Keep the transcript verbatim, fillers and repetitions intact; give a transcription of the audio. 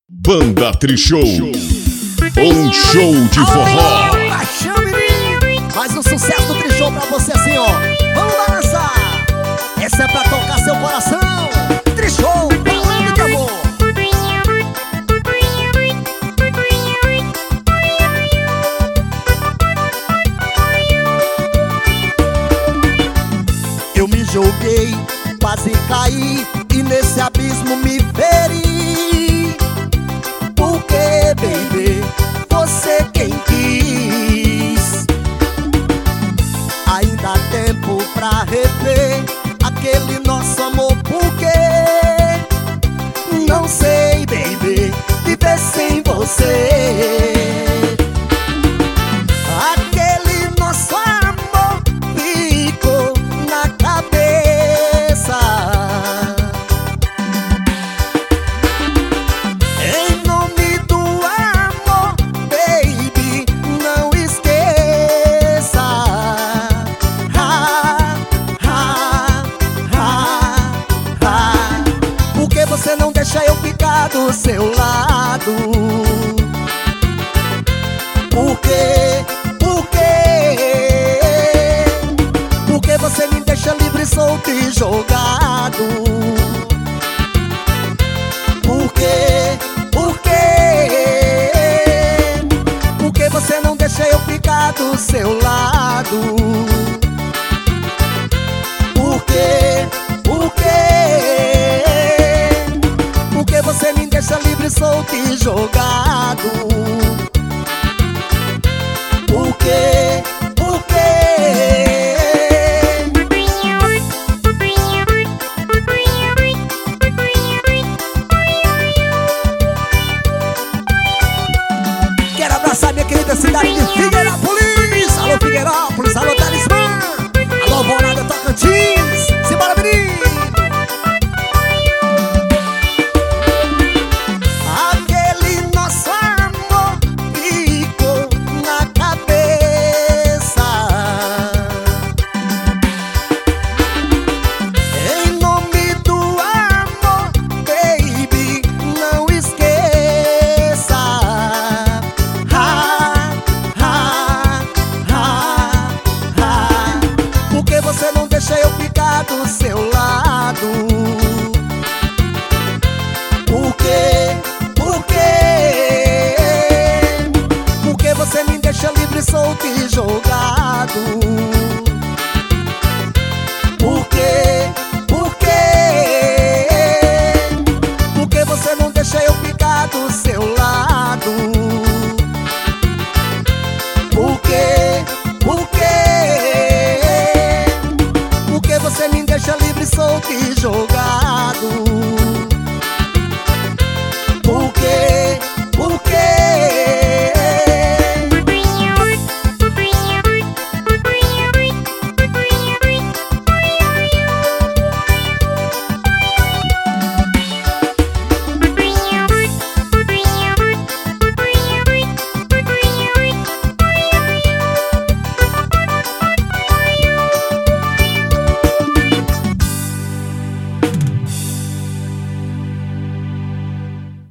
Banda Trishow, um show de forró. Paixão, menino, mais um sucesso do Trishow pra você assim, ó. Vamos balançar. Essa é pra tocar seu coração. Trishow, falando de amor. Eu me joguei, quase caí e nesse abismo me feri. Porque, baby, você quem quis. Ainda há tempo pra rever aquele nosso amor. Porque não sei, baby, viver sem você. Aquele nosso amor ficou na cabeça. Em nome do amor, baby, não esqueça. Ah, ah, ah, ah. Por que você não deixa eu ficar do seu lado? Por quê? Por quê? Por que você me deixa livre, solto e jogado? Por quê? Por quê? Por que você não deixa eu ficar do seu lado? Por quê? Por quê? Por que você me deixa livre, solto e jogado? Por quê? Por quê? Quero abraçar minha querida cidade de Figueirópolis. Alô Figueirópolis, alô Talismã, alô Alvorada, Tocantins. Simbora, menino. Aquele nosso amor ficou na cabeça. Em nome do amor, baby, não esqueça. Ah, ah, ah, ah. Por que você não deixa eu ficar do seu lado? Por quê? Por quê? Por que você me deixa livre, solto e jogado? Por quê? Por quê? Por que você não deixa eu ficar do seu lado? Por quê? Por quê? Por que você me deixa livre, solto e jogado?